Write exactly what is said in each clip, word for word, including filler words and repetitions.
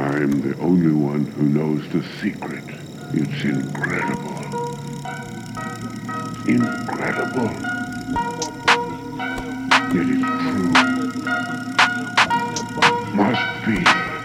I'm the only one who knows the secret. It's incredible. Incredible. Yet it's true. Must be.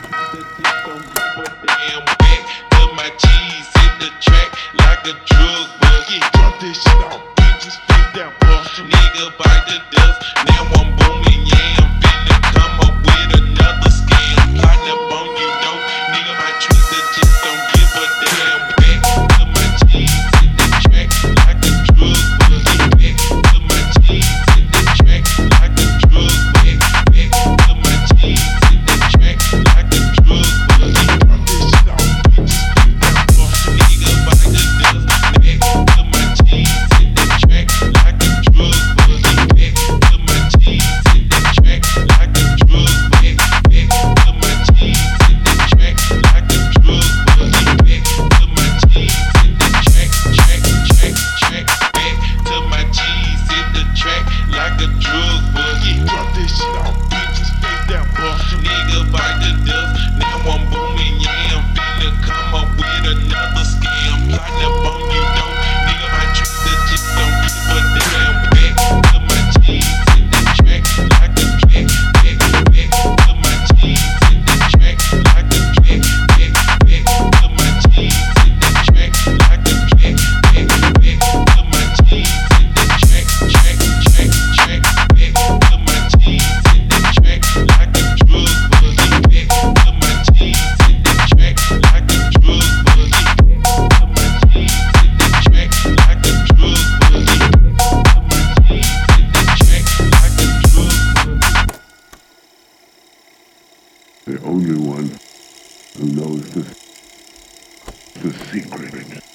Damn back to my cheese in the track like a drug buggy. Drop this shit off, bitches face down, bust. Nigga bite the dust. Now I'm booming, yeah, I'm finna come up with another scam. Plotting up on you, though. Nigga, my truth, I just don't give a damn. Back to my cheese in the track like a drug buggy. Back to my cheese in the track like a drug buggy. Back to my cheese in the track like a drug buggy. Drop this shit off, bitches face down, bust. Nigga bite the dust. Back to my cheese in the track like a drug buggy. Back to my cheese in the track like a drug buggy. Back to my cheese in the track like a drug buggy. Back to my cheese in the track, track, track, track. Back to my cheese in the track like a drug buggy. Drop this shit off, bitches face down, bust. Nigga bite the dust. Now I'm booming, yeah, I'm finna come up with another scam. Plotting up on you, though. Nigga, my truth, I just don't give a damn. Back to my cheese in the track like a track. Back, back to my cheese in the track like a track. Back, back to my cheese in the track like a track. Back, back to my cheese in the track, track, track, track. Back to my cheese in the track like a drug buggy. Back to my cheese in the track like a drug buggy. Back to my cheese in the track like a drug buggy. Back to my cheese in the track like a drug buggy. The only one who knows the, the secret.